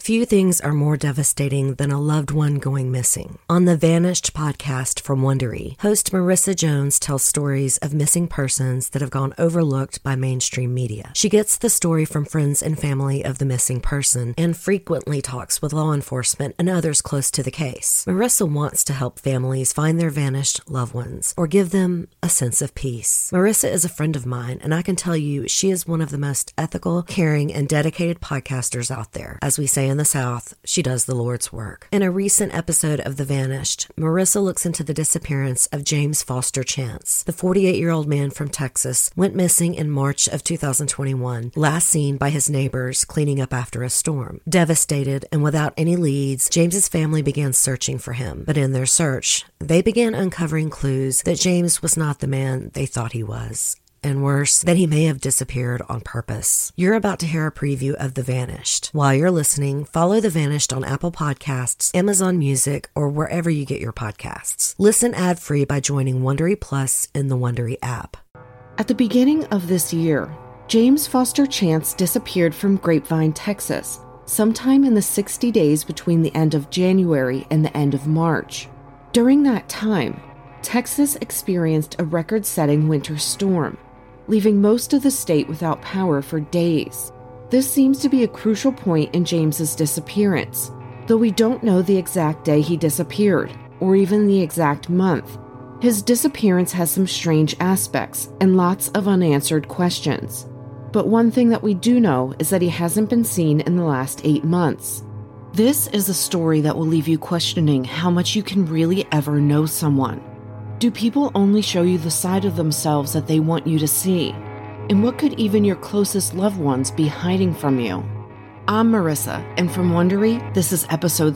Few things are more devastating than a loved one going missing. On the Vanished podcast from Wondery, host Marissa Jones tells stories of missing persons that have gone overlooked by mainstream media. She gets the story from friends and family of the missing person and frequently talks with law enforcement and others close to the case. Marissa wants to help families find their vanished loved ones or give them a sense of peace. Marissa is a friend of mine, and I can tell you she is one of the most ethical, caring, and dedicated podcasters out there. As we say in the South, she does the Lord's work. In a recent episode of The Vanished, Marissa looks into the disappearance of James Foster Chance. The 48-year-old man from Texas went missing in March of 2021, last seen by his neighbors cleaning up after a storm. Devastated and without any leads, James's family began searching for him. But in their search, they began uncovering clues that James was not the man they thought he was. And worse, that he may have disappeared on purpose. You're about to hear a preview of The Vanished. While you're listening, follow The Vanished on Apple Podcasts, Amazon Music, or wherever you get your podcasts. Listen ad-free by joining Wondery Plus in the Wondery app. At the beginning of this year, James Foster Chance disappeared from Grapevine, Texas, sometime in the 60 days between the end of January and the end of March. During that time, Texas experienced a record-setting winter storm, leaving most of the state without power for days. This seems to be a crucial point in James's disappearance, though we don't know the exact day he disappeared, or even the exact month. His disappearance has some strange aspects and lots of unanswered questions. But one thing that we do know is that he hasn't been seen in the last 8 months. This is a story that will leave you questioning how much you can really ever know someone. Do people only show you the side of themselves that they want you to see? And what could even your closest loved ones be hiding from you? I'm Marissa, and from Wondery, this is episode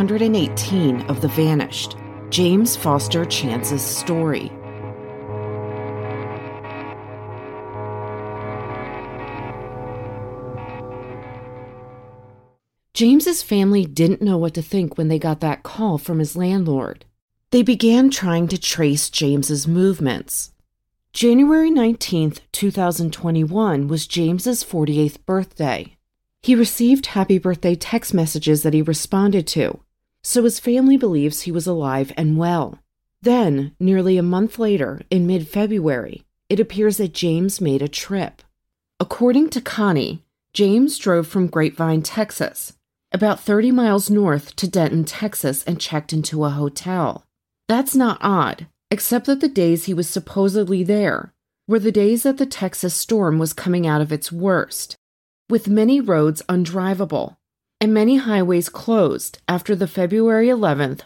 318 of The Vanished, James Foster Chance's story. James's family didn't know what to think when they got that call from his landlord. They began trying to trace James's movements. January 19th, 2021 was James's 48th birthday. He received happy birthday text messages that he responded to, so his family believes he was alive and well. Then, nearly a month later, in mid-February, it appears that James made a trip. According to Connie, James drove from Grapevine, Texas, about 30 miles north to Denton, Texas, and checked into a hotel. That's not odd, except that the days he was supposedly there were the days that the Texas storm was coming out of its worst, with many roads undrivable and many highways closed after the February 11th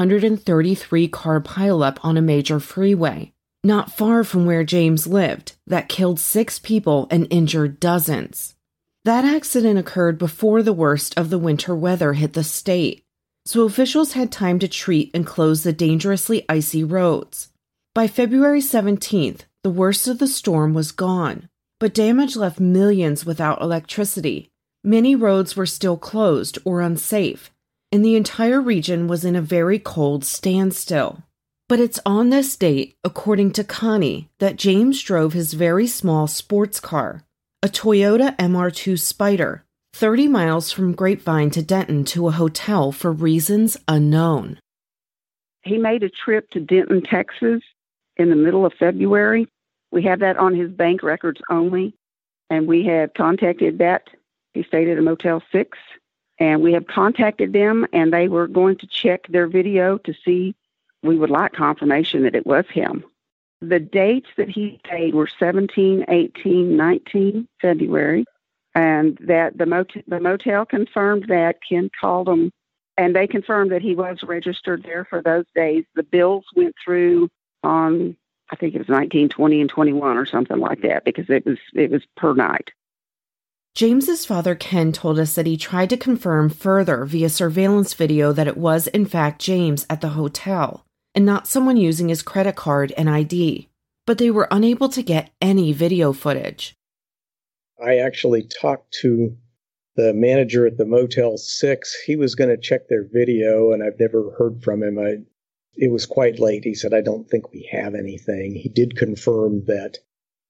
133-car pileup on a major freeway, not far from where James lived, that killed 6 people and injured dozens. That accident occurred before the worst of the winter weather hit the state, so officials had time to treat and close the dangerously icy roads. By February 17th, the worst of the storm was gone, but damage left millions without electricity. Many roads were still closed or unsafe, and the entire region was in a very cold standstill. But it's on this date, according to Connie, that James drove his very small sports car, a Toyota MR2 Spider, 30 miles from Grapevine to Denton to a hotel for reasons unknown. He made a trip to Denton, Texas in the middle of February. We have that on his bank records only, and we have contacted that. He stayed at a Motel 6, and we have contacted them, and they were going to check their video to see. We would like confirmation that it was him. The dates that he stayed were 17, 18, 19 February. And that the motel confirmed that. Ken called them, and they confirmed that he was registered there for those days. The bills went through on, I think it was 19, 20, and 21 or something like that, because it was per night. James's father, Ken, told us that he tried to confirm further via surveillance video that it was, in fact, James at the hotel, and not someone using his credit card and ID. But they were unable to get any video footage. I actually talked to the manager at the Motel 6. He was going to check their video, and I've never heard from him. It was quite late. He said, I don't think we have anything. He did confirm that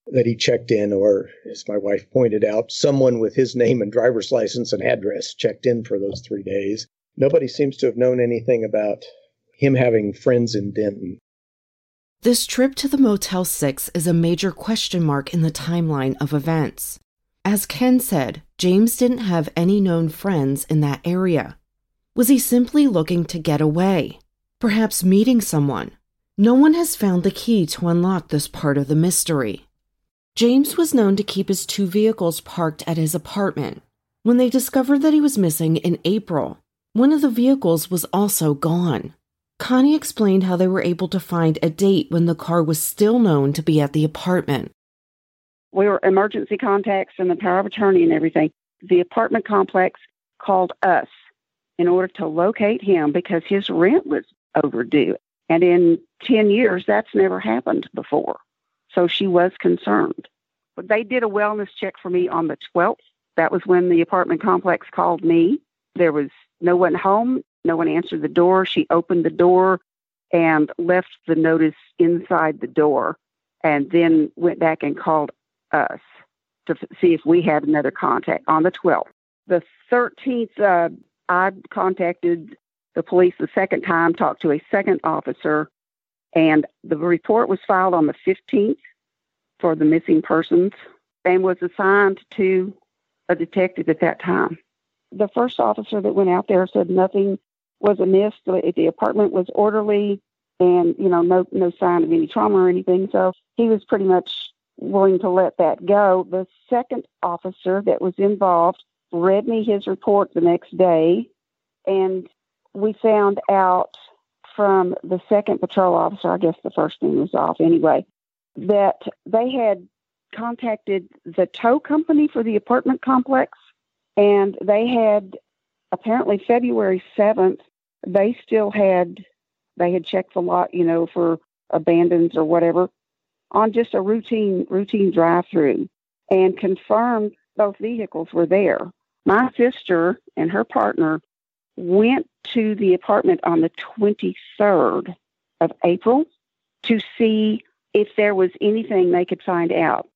that he checked in, or as my wife pointed out, someone with his name and driver's license and address checked in for those 3 days. Nobody seems to have known anything about him having friends in Denton. This trip to the Motel 6 is a major question mark in the timeline of events. As Ken said, James didn't have any known friends in that area. Was he simply looking to get away? Perhaps meeting someone? No one has found the key to unlock this part of the mystery. James was known to keep his 2 vehicles parked at his apartment. When they discovered that he was missing in April, one of the vehicles was also gone. Connie explained how they were able to find a date when the car was still known to be at the apartment. We were emergency contacts and the power of attorney and everything. The apartment complex called us in order to locate him because his rent was overdue. And in 10 years, that's never happened before. So she was concerned. But they did a wellness check for me on the 12th. That was when the apartment complex called me. There was no one home. No one answered the door. She opened the door and left the notice inside the door and then went back and called us to see if we had another contact on the 12th. The 13th, I contacted the police the second time, talked to a second officer, and the report was filed on the 15th for the missing persons and was assigned to a detective at that time. The first officer that went out there said nothing was amiss. The apartment was orderly and, no sign of any trauma or anything. So he was pretty much willing to let that go. The second officer that was involved read me his report the next day, and we found out from the second patrol officer, I guess the first name was off anyway, that they had contacted the tow company for the apartment complex, and they had apparently February 7th, they had checked the lot, for abandons or whatever, on just a routine drive-through, and confirmed both vehicles were there. My sister and her partner went to the apartment on the 23rd of April to see if there was anything they could find out.